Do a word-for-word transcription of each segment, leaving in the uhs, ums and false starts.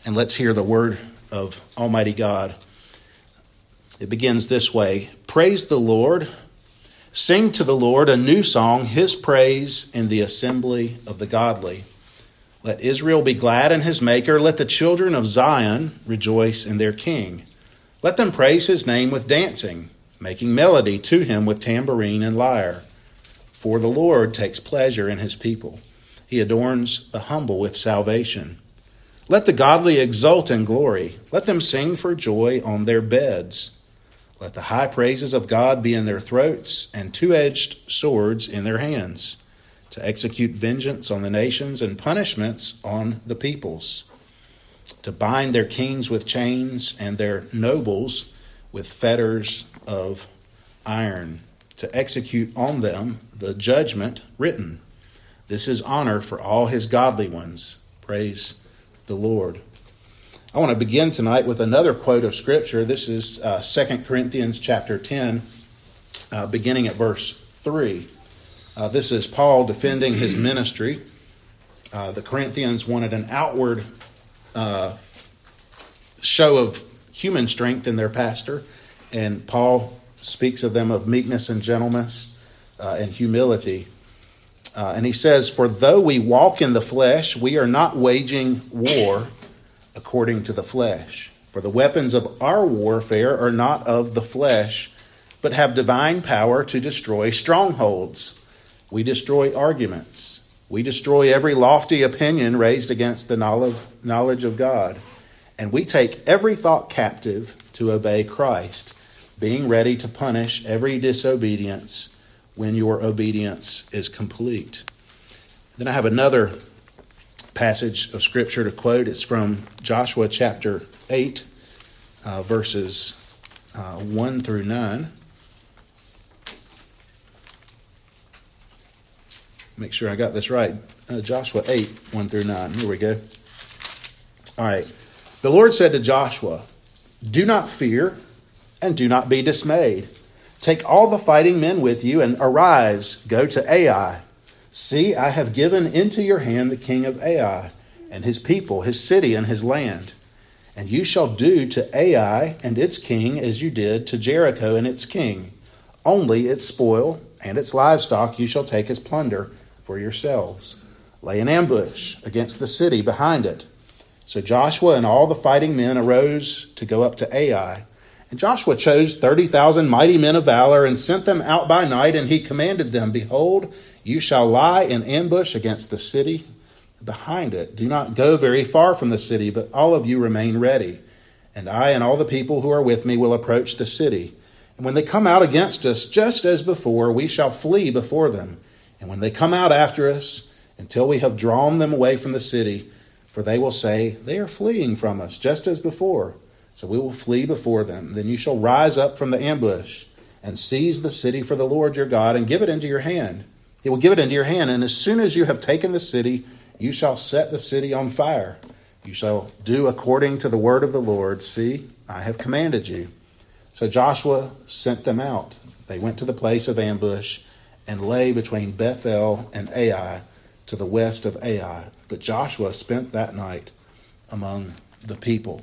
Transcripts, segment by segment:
and let's hear the word of Almighty God. It begins this way. Praise the Lord. Sing to the Lord a new song, his praise in the assembly of the godly. Let Israel be glad in his maker. Let the children of Zion rejoice in their king. Let them praise his name with dancing, making melody to him with tambourine and lyre. For the Lord takes pleasure in his people. He adorns the humble with salvation. Let the godly exult in glory. Let them sing for joy on their beds. Let the high praises of God be in their throats and two-edged swords in their hands, to execute vengeance on the nations and punishments on the peoples, to bind their kings with chains and their nobles with fetters of iron, to execute on them the judgment written. This is honor for all his godly ones. Praise the Lord. I want to begin tonight with another quote of Scripture. This is uh, Second Corinthians chapter ten, uh, beginning at verse three. Uh, this is Paul defending his ministry. Uh, the Corinthians wanted an outward uh, show of human strength in their pastor, and Paul speaks of them of meekness and gentleness uh, and humility. Uh, and he says, for though we walk in the flesh, we are not waging war according to the flesh. For the weapons of our warfare are not of the flesh, but have divine power to destroy strongholds. We destroy arguments. We destroy every lofty opinion raised against the knowledge of God. And we take every thought captive to obey Christ, being ready to punish every disobedience when your obedience is complete. Then I have another passage of Scripture to quote. It's from Joshua chapter eight, uh, verses uh, one through nine. Make sure I got this right. Uh, Joshua eight, one through nine. Here we go. All right. The Lord said to Joshua, do not fear and do not be dismayed. Take all the fighting men with you and arise, go to Ai. See, I have given into your hand the king of Ai and his people, his city and his land. And you shall do to Ai and its king as you did to Jericho and its king. Only its spoil and its livestock you shall take as plunder for yourselves. Lay an ambush against the city behind it. So Joshua and all the fighting men arose to go up to Ai. And Joshua chose thirty thousand mighty men of valor and sent them out by night, and he commanded them, behold, you shall lie in ambush against the city behind it. Do not go very far from the city, but all of you remain ready. And I and all the people who are with me will approach the city. And when they come out against us, just as before, we shall flee before them. And when they come out after us, until we have drawn them away from the city, for they will say, they are fleeing from us, just as before. So we will flee before them. Then you shall rise up from the ambush and seize the city for the Lord your God and give it into your hand. He will give it into your hand. And as soon as you have taken the city, you shall set the city on fire. You shall do according to the word of the Lord. See, I have commanded you. So Joshua sent them out. They went to the place of ambush and lay between Bethel and Ai to the west of Ai. But Joshua spent that night among the people.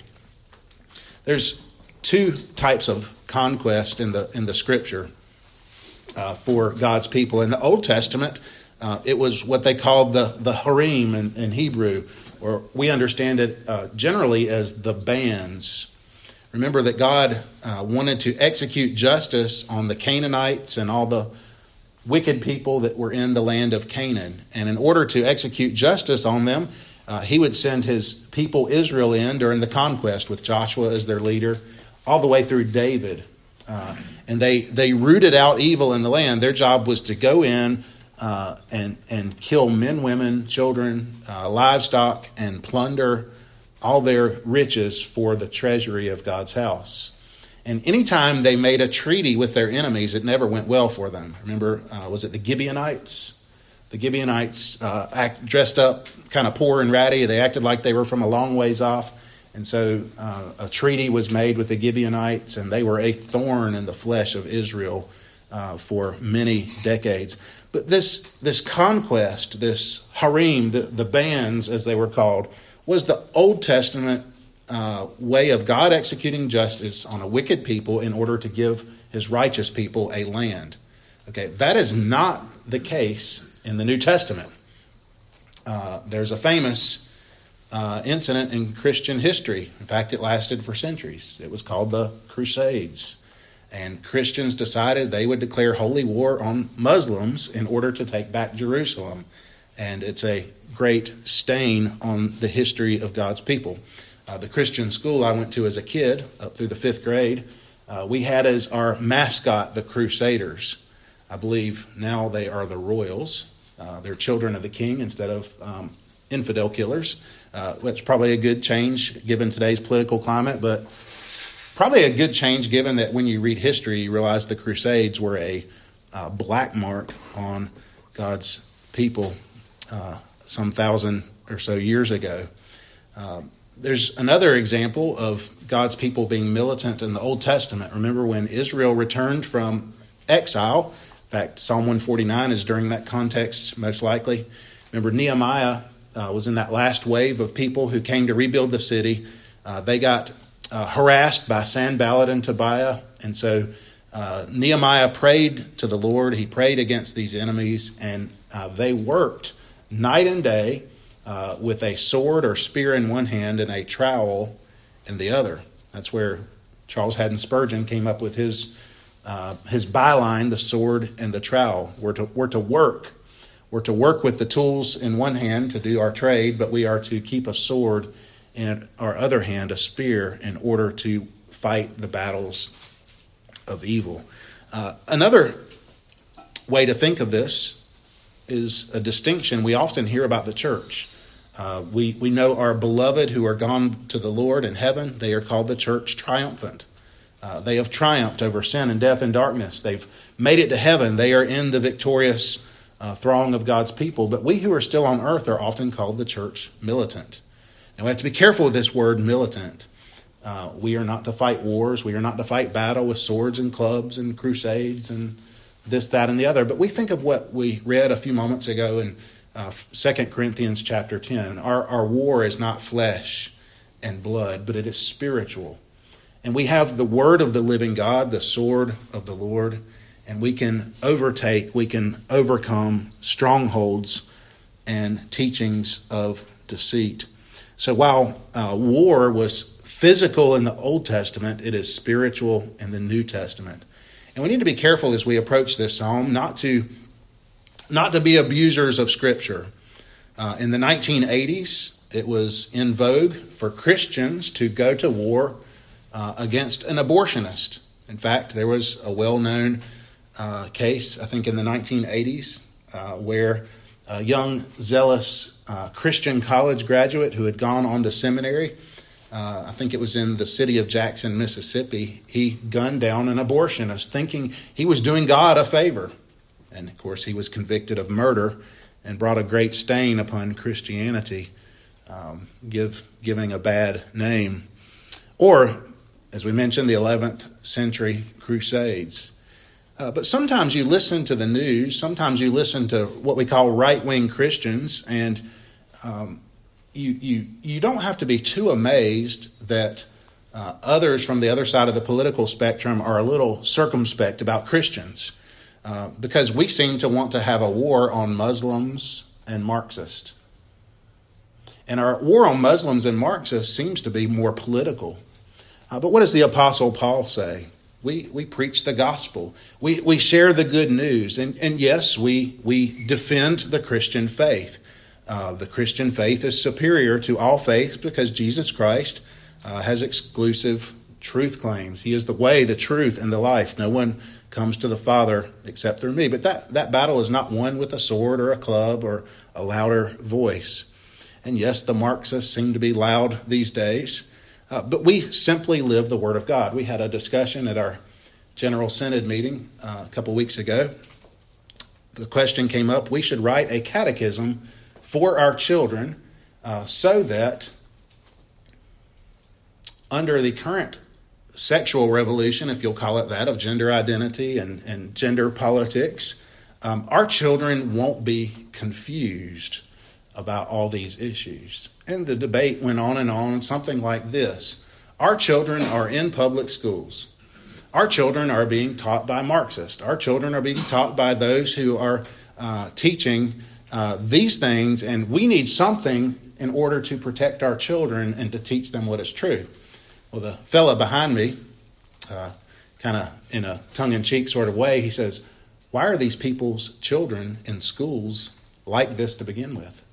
There's two types of conquest in the in the Scripture uh, for God's people. In the Old Testament, uh, it was what they called the, the harem in, in Hebrew, or we understand it uh, generally as the bands. Remember that God uh, wanted to execute justice on the Canaanites and all the wicked people that were in the land of Canaan. And in order to execute justice on them, Uh, he would send his people Israel in during the conquest with Joshua as their leader, all the way through David. Uh, and they, they rooted out evil in the land. Their job was to go in uh, and, and kill men, women, children, uh, livestock, and plunder all their riches for the treasury of God's house. And anytime they made a treaty with their enemies, it never went well for them. Remember, uh, was it the Gibeonites? The Gibeonites uh, act, dressed up kind of poor and ratty. They acted like they were from a long ways off. And so uh, a treaty was made with the Gibeonites, and they were a thorn in the flesh of Israel uh, for many decades. But this this conquest, this harem, the, the bands as they were called, was the Old Testament uh, way of God executing justice on a wicked people in order to give his righteous people a land. Okay, that is not the case in the New Testament. Uh, there's a famous uh, incident in Christian history. In fact, it lasted for centuries. It was called the Crusades. And Christians decided they would declare holy war on Muslims in order to take back Jerusalem. And it's a great stain on the history of God's people. Uh, the Christian school I went to as a kid, up through the fifth grade, uh, we had as our mascot the Crusaders. I believe now they are the Royals. Uh, they're children of the king instead of um, infidel killers. Uh, that's probably a good change given today's political climate, but probably a good change given that when you read history, you realize the Crusades were a uh, black mark on God's people uh, some thousand or so years ago. Uh, there's another example of God's people being militant in the Old Testament. Remember when Israel returned from exile? In fact, Psalm one forty-nine is during that context, most likely. Remember, Nehemiah uh, was in that last wave of people who came to rebuild the city. Uh, they got uh, harassed by Sanballat and Tobiah. And so uh, Nehemiah prayed to the Lord. He prayed against these enemies. And uh, they worked night and day uh, with a sword or spear in one hand and a trowel in the other. That's where Charles Haddon Spurgeon came up with his Uh, his byline, the sword and the trowel. We're to, we're to work. We're to work with the tools in one hand to do our trade, but we are to keep a sword in our other hand, a spear, in order to fight the battles of evil. Uh, another way to think of this is a distinction we often hear about the church. Uh, we, we know our beloved who are gone to the Lord in heaven. They are called the church triumphant. Uh, they have triumphed over sin and death and darkness. They've made it to heaven. They are in the victorious uh, throng of God's people. But we who are still on earth are often called the church militant. And we have to be careful with this word militant. Uh, we are not to fight wars. We are not to fight battle with swords and clubs and crusades and this, that, and the other. But we think of what we read a few moments ago in uh, Second Corinthians chapter ten. Our, our war is not flesh and blood, but it is spiritual. And we have the word of the living God, the sword of the Lord, and we can overtake, we can overcome strongholds and teachings of deceit. So while uh, war was physical in the Old Testament, it is spiritual in the New Testament. And we need to be careful as we approach this psalm not to, not to be abusers of Scripture. Uh, in the nineteen eighties, it was in vogue for Christians to go to war Uh, against an abortionist. In fact, there was a well-known uh, case, I think in the nineteen eighties, uh, where a young, zealous uh, Christian college graduate who had gone on to seminary, uh, I think it was in the city of Jackson, Mississippi, he gunned down an abortionist, thinking he was doing God a favor. And of course, he was convicted of murder and brought a great stain upon Christianity, um, give giving a bad name. Or, as we mentioned, the eleventh century Crusades. Uh, but sometimes you listen to the news, sometimes you listen to what we call right-wing Christians, and um, you, you, you don't have to be too amazed that uh, others from the other side of the political spectrum are a little circumspect about Christians, uh, because we seem to want to have a war on Muslims and Marxists. And our war on Muslims and Marxists seems to be more political. Uh, but what does the Apostle Paul say? We we preach the gospel. We we share the good news. And, and yes, we, we defend the Christian faith. Uh, the Christian faith is superior to all faiths because Jesus Christ uh, has exclusive truth claims. He is the way, the truth, and the life. No one comes to the Father except through me. But that, that battle is not won with a sword or a club or a louder voice. And yes, the Marxists seem to be loud these days. Uh, but we simply live the Word of God. We had a discussion at our General Synod meeting uh, a couple weeks ago. The question came up, we should write a catechism for our children uh, so that under the current sexual revolution, if you'll call it that, of gender identity and, and gender politics, um, our children won't be confused about all these issues. And the debate went on and on, something like this. Our children are in public schools. Our children are being taught by Marxists. Our children are being taught by those who are uh, teaching uh, these things, and we need something in order to protect our children and to teach them what is true. Well, the fella behind me, uh, kind of in a tongue-in-cheek sort of way, he says, why are these people's children in schools like this to begin with?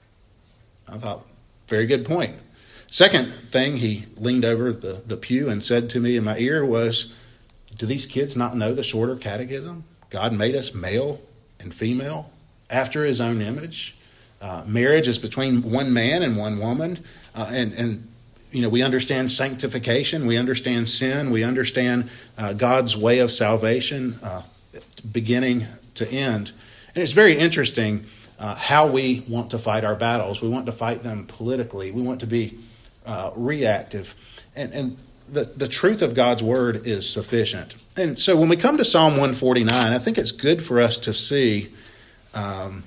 I thought, very good point. Second thing he leaned over the, the pew and said to me in my ear was, do these kids not know the shorter catechism? God made us male and female after his own image. Uh, marriage is between one man and one woman. Uh, and, and, you know, we understand sanctification. We understand sin. We understand uh, God's way of salvation, uh, beginning to end. And it's very interesting uh, how we want to fight our battles. We want to fight them politically. We want to be uh, reactive. And, and the, the truth of God's word is sufficient. And so when we come to Psalm one forty-nine, I think it's good for us to see, um,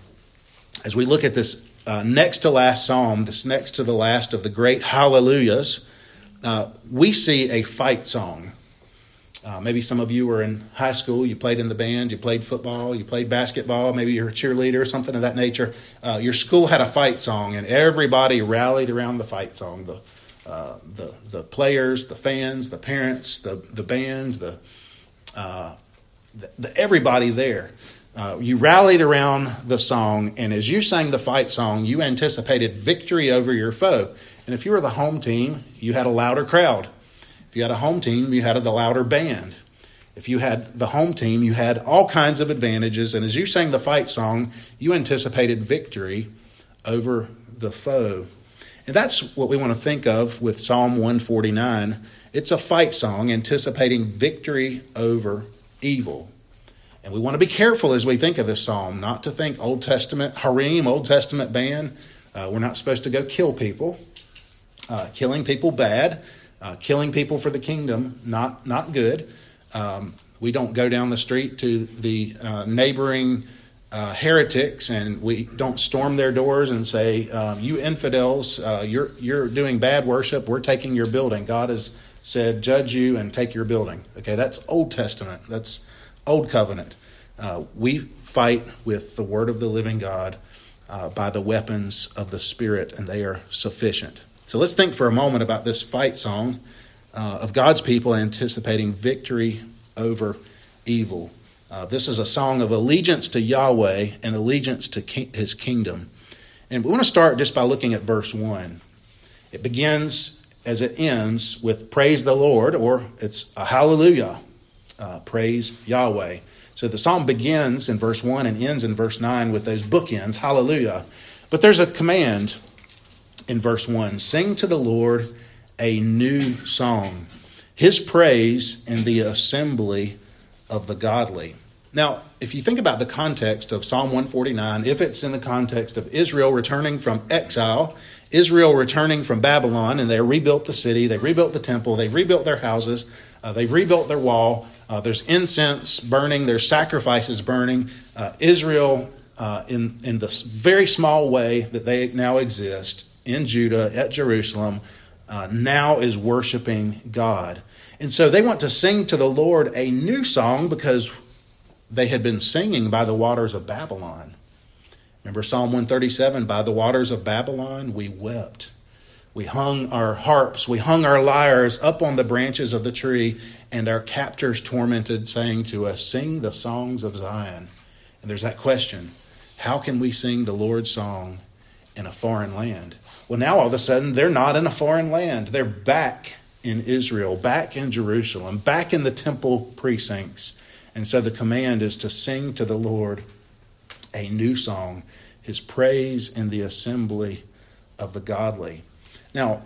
as we look at this uh, next to last psalm, this next to the last of the great hallelujahs, uh, we see a fight song. Uh, maybe some of you were in high school, you played in the band, you played football, you played basketball, maybe you're a cheerleader or something of that nature. Uh, your school had a fight song, and everybody rallied around the fight song. The uh, the the players, the fans, the parents, the the band, the, uh, the, the everybody there. Uh, you rallied around the song, and as you sang the fight song, you anticipated victory over your foe. And if you were the home team, you had a louder crowd. If you had a home team, you had a louder band. If you had the home team, you had all kinds of advantages. And as you sang the fight song, you anticipated victory over the foe. And that's what we want to think of with Psalm one forty-nine. It's a fight song anticipating victory over evil. And we want to be careful as we think of this psalm, not to think Old Testament harem, Old Testament band. Uh, we're not supposed to go kill people. Uh, killing people bad. Uh, killing people for the kingdom, not not good. Um, we don't go down the street to the uh, neighboring uh, heretics, and we don't storm their doors and say, um, "You infidels, uh, you're you're doing bad worship. We're taking your building." God has said, "Judge you and take your building." Okay, that's Old Testament. That's Old Covenant. Uh, we fight with the Word of the living God uh, by the weapons of the Spirit, and they are sufficient. So let's think for a moment about this fight song uh, of God's people anticipating victory over evil. Uh, this is a song of allegiance to Yahweh and allegiance to ki- his kingdom. And we want to start just by looking at verse one. It begins as it ends with praise the Lord, or it's a hallelujah, uh, praise Yahweh. So the psalm begins in verse one and ends in verse nine with those bookends, hallelujah. But there's a command in verse one, sing to the Lord a new song, his praise in the assembly of the godly. Now, if you think about the context of Psalm one forty-nine, if it's in the context of Israel returning from exile, Israel returning from Babylon, and they rebuilt the city, they rebuilt the temple, they rebuilt their houses, uh, they rebuilt their wall, uh, there's incense burning, there's sacrifices burning. Uh, Israel, uh, in, in the very small way that they now exist, in Judah, at Jerusalem, uh, now is worshiping God. And so they want to sing to the Lord a new song because they had been singing by the waters of Babylon. Remember Psalm one thirty-seven, by the waters of Babylon we wept. We hung our harps, we hung our lyres up on the branches of the tree, and our captors tormented, saying to us, sing the songs of Zion. And there's that question, how can we sing the Lord's song in a foreign land? Well, now all of a sudden they're not in a foreign land. They're back in Israel, back in Jerusalem, back in the temple precincts. And so the command is to sing to the Lord a new song, his praise in the assembly of the godly. Now,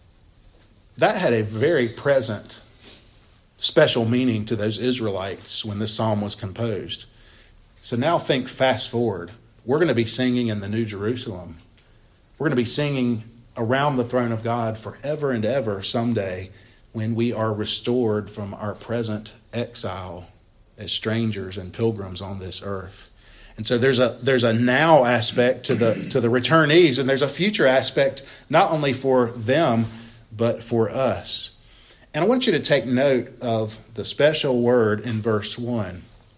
that had a very present, special meaning to those Israelites when this psalm was composed. So now think fast forward. We're going to be singing in the New Jerusalem. We're going to be singing around the throne of God forever and ever someday when we are restored from our present exile as strangers and pilgrims on this earth. And so there's a there's a now aspect to the to the returnees, and there's a future aspect not only for them, but for us. And I want you to take note of the special word in verse one.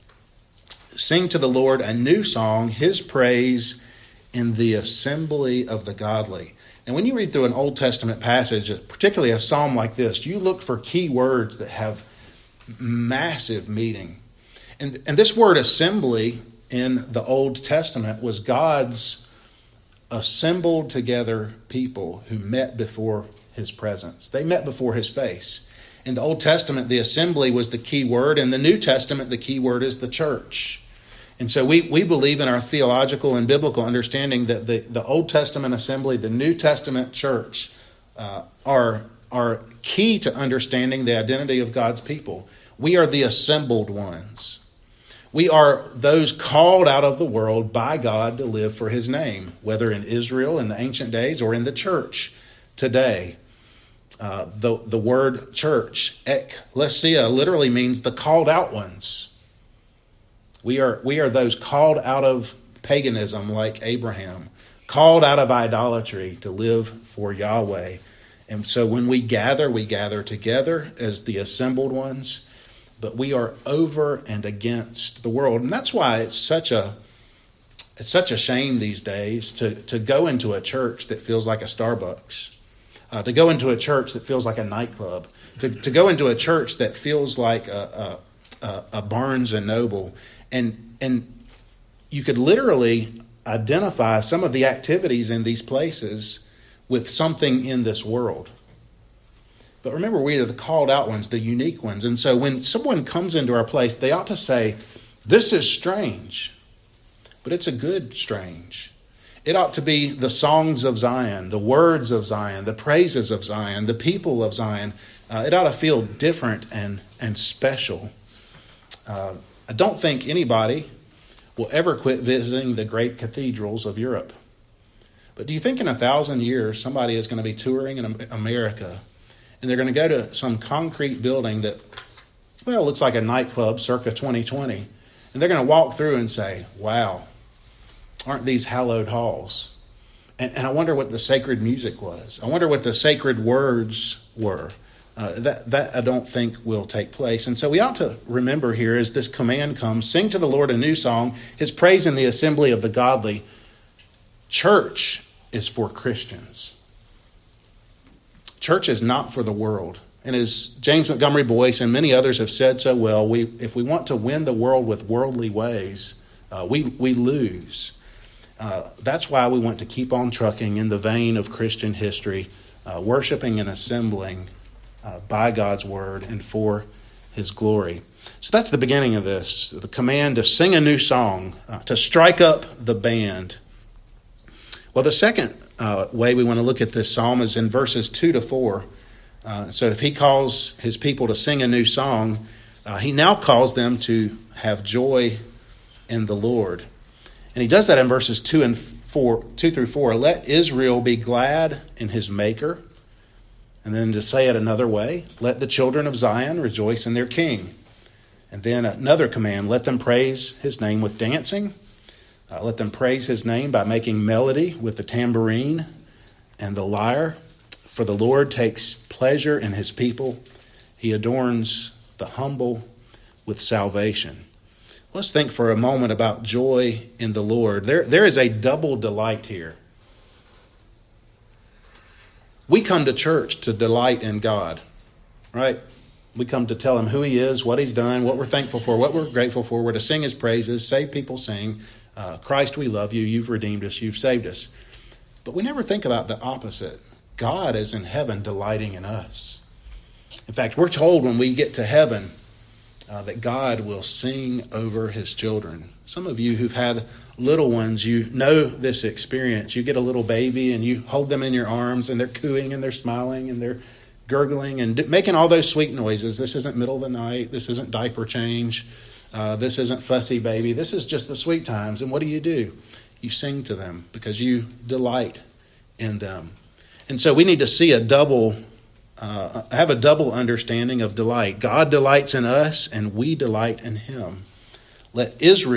Sing to the Lord a new song, his praise in the assembly of the godly. And when you read through an Old Testament passage, particularly a psalm like this, you look for key words that have massive meaning. And, and this word assembly in the Old Testament was God's assembled together people who met before his presence. They met before his face. In the Old Testament, the assembly was the key word. In the New Testament, the key word is the church. And so we, we believe in our theological and biblical understanding that the, the Old Testament assembly, the New Testament church, uh, are, are key to understanding the identity of God's people. We are the assembled ones. We are those called out of the world by God to live for his name, whether in Israel in the ancient days or in the church today. Uh, the, the word church, ekklesia, literally means the called out ones. We are, we are those called out of paganism like Abraham, called out of idolatry to live for Yahweh. And so when we gather, we gather together as the assembled ones, but we are over and against the world. And that's why it's such a it's such a shame these days to, to go into a church that feels like a Starbucks, uh, to go into a church that feels like a nightclub, to, to go into a church that feels like a, a, a Barnes and Noble. And and you could literally identify some of the activities in these places with something in this world. But remember, we are the called out ones, the unique ones. And so when someone comes into our place, they ought to say, this is strange, but it's a good strange. It ought to be the songs of Zion, the words of Zion, the praises of Zion, the people of Zion. Uh, it ought to feel different and, and special. Uh, I don't think anybody will ever quit visiting the great cathedrals of Europe. But do you think in a thousand years somebody is going to be touring in America and they're going to go to some concrete building that, well, looks like a nightclub circa twenty twenty, and they're going to walk through and say, wow, aren't these hallowed halls? And, and I wonder what the sacred music was. I wonder what the sacred words were. Uh, that, that I don't think will take place. And so we ought to remember here as this command comes, sing to the Lord a new song, his praise in the assembly of the godly. Church is for Christians. Church is not for the world. And as James Montgomery Boyce and many others have said so well, we if we want to win the world with worldly ways, uh, we, we lose. Uh, that's why we want to keep on trucking in the vein of Christian history, uh, worshiping and assembling Uh, by God's word and for his glory. So that's the beginning of this, the command to sing a new song, uh, to strike up the band. Well, the second uh, way we want to look at this psalm is in verses two to four. Uh, so if he calls his people to sing a new song, uh, he now calls them to have joy in the Lord. And he does that in verses two and four, two through four. Let Israel be glad in his maker. And then to say it another way, let the children of Zion rejoice in their king. And then another command, let them praise his name with dancing. Uh, let them praise his name by making melody with the tambourine and the lyre. For the Lord takes pleasure in his people. He adorns the humble with salvation. Let's think for a moment about joy in the Lord. There, there is a double delight here. We come to church to delight in God, right? We come to tell him who he is, what he's done, what we're thankful for, what we're grateful for. We're to sing his praises, save people sing, uh, Christ, we love you, you've redeemed us, you've saved us. But we never think about the opposite. God is in heaven delighting in us. In fact, we're told when we get to heaven uh, that God will sing over his children. Some of you who've had little ones, you know this experience. You get a little baby and you hold them in your arms and they're cooing and they're smiling and they're gurgling and making all those sweet noises. This isn't middle of the night. This isn't diaper change. Uh, this isn't fussy baby. This is just the sweet times. And what do you do? You sing to them because you delight in them. And so we need to see a double, uh, have a double understanding of delight. God delights in us and we delight in him. Let Israel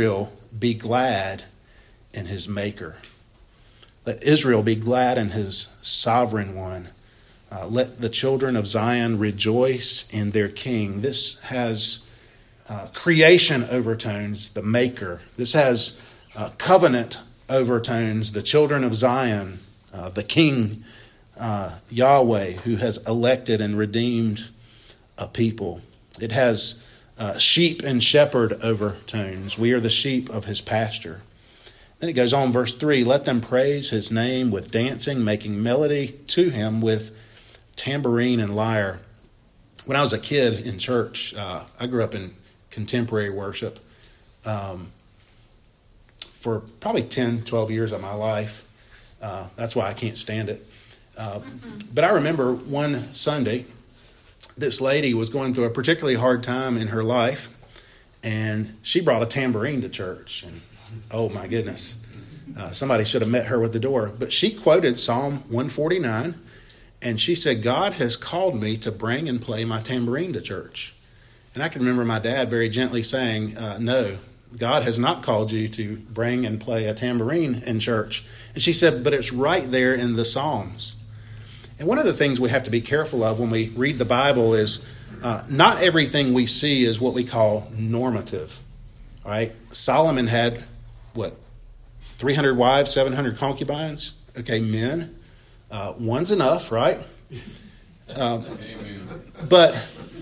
be glad in his maker. Let Israel be glad in his sovereign one. Uh, let the children of Zion rejoice in their king. This has uh, creation overtones, the maker. This has uh, covenant overtones, the children of Zion, uh, the king, uh, Yahweh, who has elected and redeemed a people. It has uh, sheep and shepherd overtones. We are the sheep of his pasture. Then it goes on, verse three, let them praise his name with dancing, making melody to him with tambourine and lyre. When I was a kid in church, uh, I grew up in contemporary worship um, for probably ten, twelve years of my life. Uh, that's why I can't stand it. Uh, but I remember one Sunday, this lady was going through a particularly hard time in her life, and she brought a tambourine to church. And oh my goodness, uh, somebody should have met her with the door. But she quoted Psalm one forty-nine, and she said, God has called me to bring and play my tambourine to church. And I can remember my dad very gently saying, uh, no, God has not called you to bring and play a tambourine in church. And she said, but it's right there in the Psalms. And one of the things we have to be careful of when we read the Bible is uh, not everything we see is what we call normative. All right? Solomon had, what, three hundred wives, seven hundred concubines? Okay, men. Uh, one's enough, right? Um, but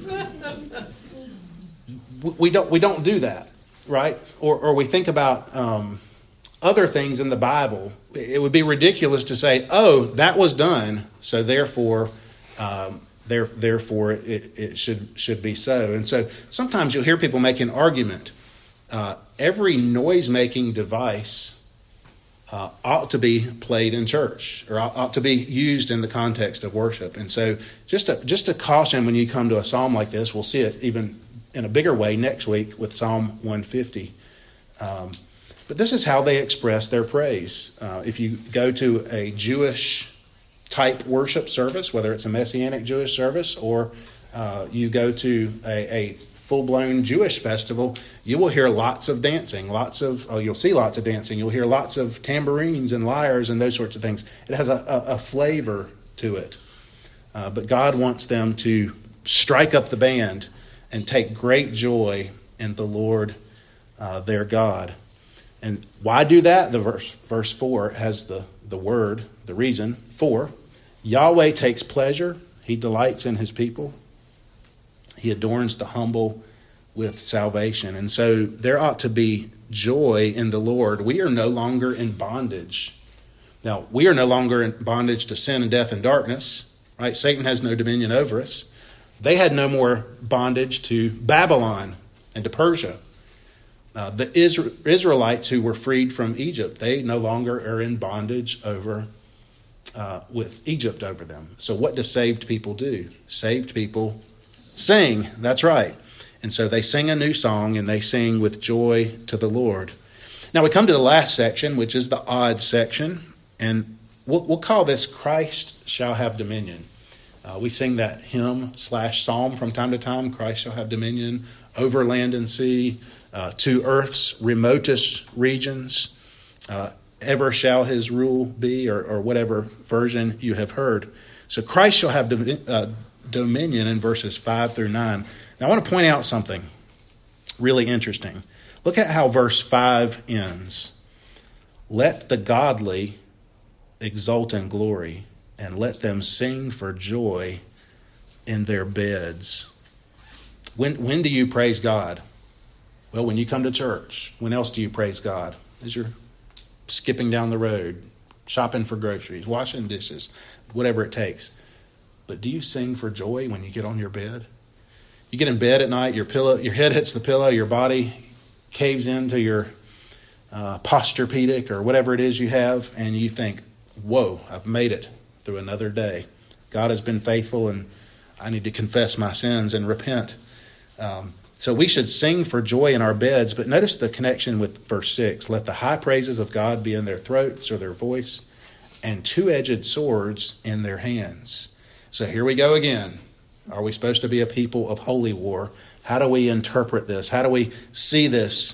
we don't we don't do that, right? Or or we think about um, other things in the Bible. It would be ridiculous to say, "Oh, that was done, so therefore, um, there therefore it, it should should be so." And so sometimes you'll hear people make an argument. Uh, every noise-making device Uh, ought to be played in church, or ought, ought to be used in the context of worship. And so just a, just a caution when you come to a psalm like this, we'll see it even in a bigger way next week with Psalm one fifty. Um, but this is how they express their praise. Uh, if you go to a Jewish type worship service, whether it's a Messianic Jewish service or uh, you go to a, a full-blown Jewish festival, you will hear lots of dancing, lots of, oh, you'll see lots of dancing. You'll hear lots of tambourines and lyres and those sorts of things. It has a, a, a flavor to it. Uh, but God wants them to strike up the band and take great joy in the Lord, uh, their God. And why do that? The verse, verse four has the, the word, the reason for. Yahweh takes pleasure. He delights in his people. He adorns the humble with salvation. And so there ought to be joy in the Lord. We are no longer in bondage. Now, we are no longer in bondage to sin and death and darkness, right? Satan has no dominion over us. They had no more bondage to Babylon and to Persia. Uh, the Israelites who were freed from Egypt, they no longer are in bondage over uh, with Egypt over them. So what do saved people do? Saved people sing, that's right. And so they sing a new song, and they sing with joy to the Lord. Now we come to the last section, which is the odd section, and we'll, we'll call this Christ Shall Have Dominion. Uh, we sing that hymn slash psalm from time to time, Christ shall have dominion over land and sea, uh, to earth's remotest regions. Uh, ever shall his rule be, or, or whatever version you have heard. So Christ shall have dominion. Uh, dominion in verses five through nine. Now I want to point out something really interesting. Look at how verse five ends. Let the godly exult in glory, and let them sing for joy in their beds. When when do you praise God? Well, when you come to church. When else do you praise God? As you're skipping down the road, shopping for groceries, washing dishes, whatever it takes. But do you sing for joy when you get on your bed? You get in bed at night, your pillow, your head hits the pillow, your body caves into your uh, Posturepedic or whatever it is you have, and you think, whoa, I've made it through another day. God has been faithful, and I need to confess my sins and repent. Um, so we should sing for joy in our beds, but notice the connection with verse six. Let the high praises of God be in their throats or their voice, and two-edged swords in their hands. So here we go again. Are we supposed to be a people of holy war? How do we interpret this? How do we see this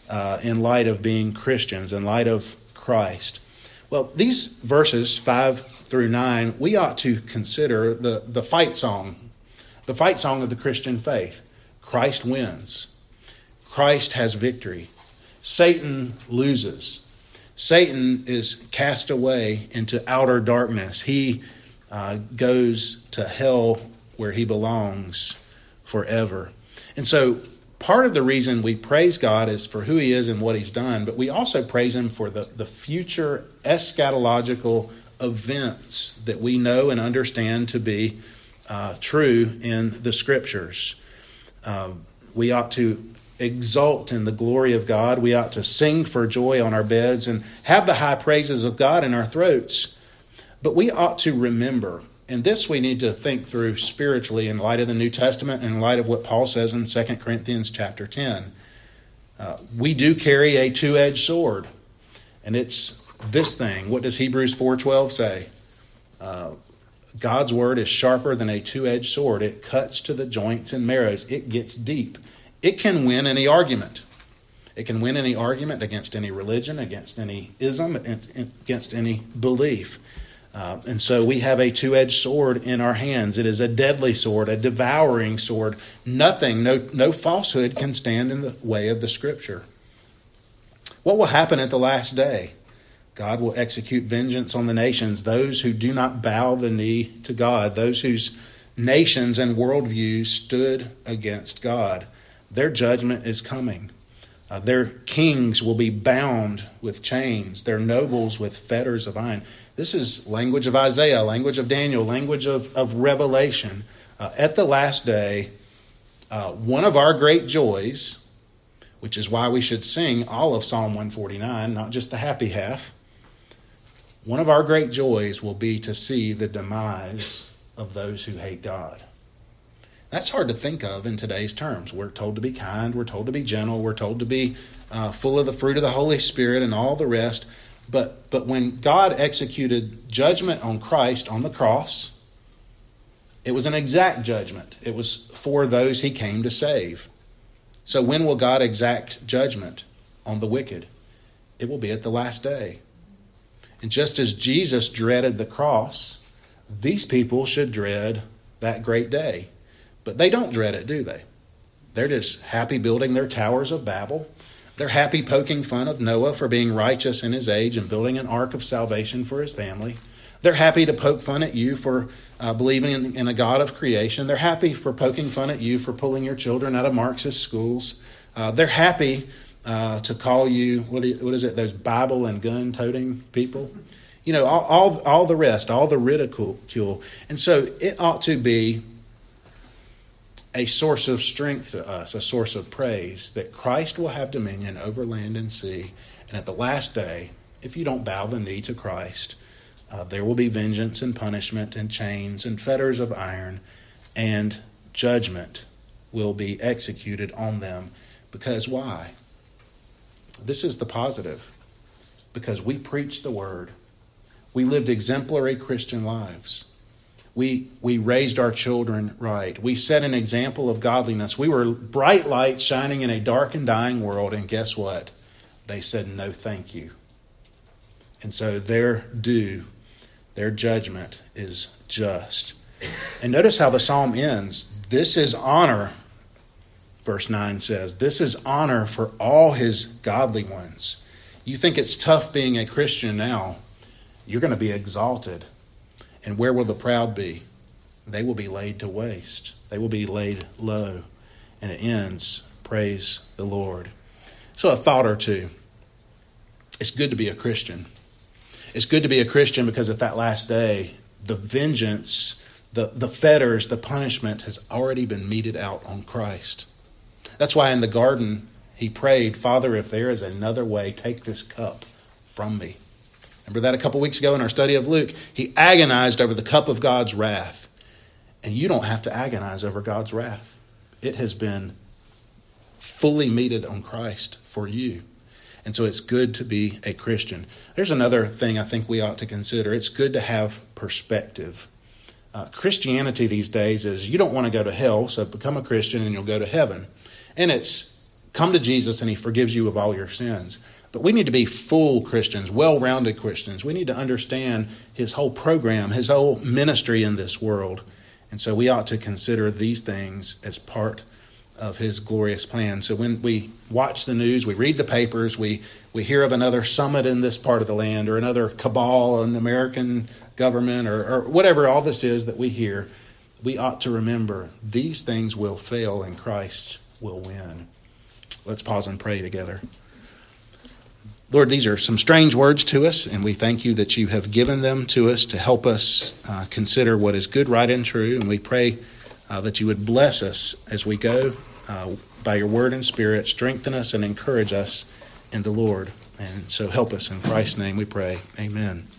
uh, in light of being Christians, in light of Christ? Well, these verses, five through nine, we ought to consider the, the fight song, the fight song of the Christian faith. Christ wins. Christ has victory. Satan loses. Satan is cast away into outer darkness. He uh, goes to hell where he belongs forever. And so part of the reason we praise God is for who he is and what he's done, but we also praise him for the, the future eschatological events that we know and understand to be uh, true in the Scriptures. Uh, we ought to exult in the glory of God. We ought to sing for joy on our beds and have the high praises of God in our throats. But we ought to remember, and this we need to think through spiritually in light of the New Testament and in light of what Paul says in Second Corinthians chapter ten. Uh, we do carry a two-edged sword, and it's this thing. What does Hebrews four twelve say? Uh, God's word is sharper than a two-edged sword. It cuts to the joints and marrows. It gets deep. It can win any argument. It can win any argument against any religion, against any ism, against any belief. Uh, and so we have a two-edged sword in our hands. It is a deadly sword, a devouring sword. Nothing, no, no falsehood can stand in the way of the Scripture. What will happen at the last day? God will execute vengeance on the nations, those who do not bow the knee to God, those whose nations and worldviews stood against God. Their judgment is coming. Uh, their kings will be bound with chains, their nobles with fetters of iron. This is language of Isaiah, language of Daniel, language of, of Revelation. Uh, at the last day, uh, one of our great joys, which is why we should sing all of Psalm one forty-nine, not just the happy half, one of our great joys will be to see the demise of those who hate God. That's hard to think of in today's terms. We're told to be kind. We're told to be gentle. We're told to be uh, full of the fruit of the Holy Spirit and all the rest. But, but when God executed judgment on Christ on the cross, it was an exact judgment. It was for those he came to save. So when will God exact judgment on the wicked? It will be at the last day. And just as Jesus dreaded the cross, these people should dread that great day. But they don't dread it, do they? They're just happy building their towers of Babel. They're happy poking fun of Noah for being righteous in his age and building an ark of salvation for his family. They're happy to poke fun at you for uh, believing in, in a God of creation. They're happy for poking fun at you for pulling your children out of Marxist schools. Uh, they're happy uh, to call you, what, you, what is it, those Bible and gun-toting people? You know, all, all, all the rest, all the ridicule. And so it ought to be a source of strength to us, a source of praise, that Christ will have dominion over land and sea. And at the last day, if you don't bow the knee to Christ, uh, there will be vengeance and punishment and chains and fetters of iron, and judgment will be executed on them. Because why? This is the positive. Because we preached the word. We lived exemplary Christian lives. We we raised our children right. We set an example of godliness. We were bright lights shining in a dark and dying world. And guess what? They said no thank you. And so their due, their judgment is just. And notice how the psalm ends. This is honor, verse nine says. This is honor for all his godly ones. You think it's tough being a Christian now. You're going to be exalted. And where will the proud be? They will be laid to waste. They will be laid low. And it ends, praise the Lord. So a thought or two. It's good to be a Christian. It's good to be a Christian because at that last day, the vengeance, the, the fetters, the punishment has already been meted out on Christ. That's why in the garden, he prayed, Father, if there is another way, take this cup from me. Remember that a couple weeks ago in our study of Luke? He agonized over the cup of God's wrath. And you don't have to agonize over God's wrath. It has been fully meted on Christ for you. And so it's good to be a Christian. There's another thing I think we ought to consider. It's good to have perspective. Uh, Christianity these days is you don't want to go to hell, so become a Christian and you'll go to heaven. And it's come to Jesus and he forgives you of all your sins. But we need to be full Christians, well-rounded Christians. We need to understand his whole program, his whole ministry in this world. And so we ought to consider these things as part of his glorious plan. So when we watch the news, we read the papers, we, we hear of another summit in this part of the land or another cabal in American government or, or whatever all this is that we hear, we ought to remember these things will fail and Christ will win. Let's pause and pray together. Lord, these are some strange words to us, and we thank you that you have given them to us to help us uh, consider what is good, right, and true. And we pray uh, that you would bless us as we go uh, by your word and spirit, strengthen us and encourage us in the Lord. And so help us. In Christ's name we pray. Amen.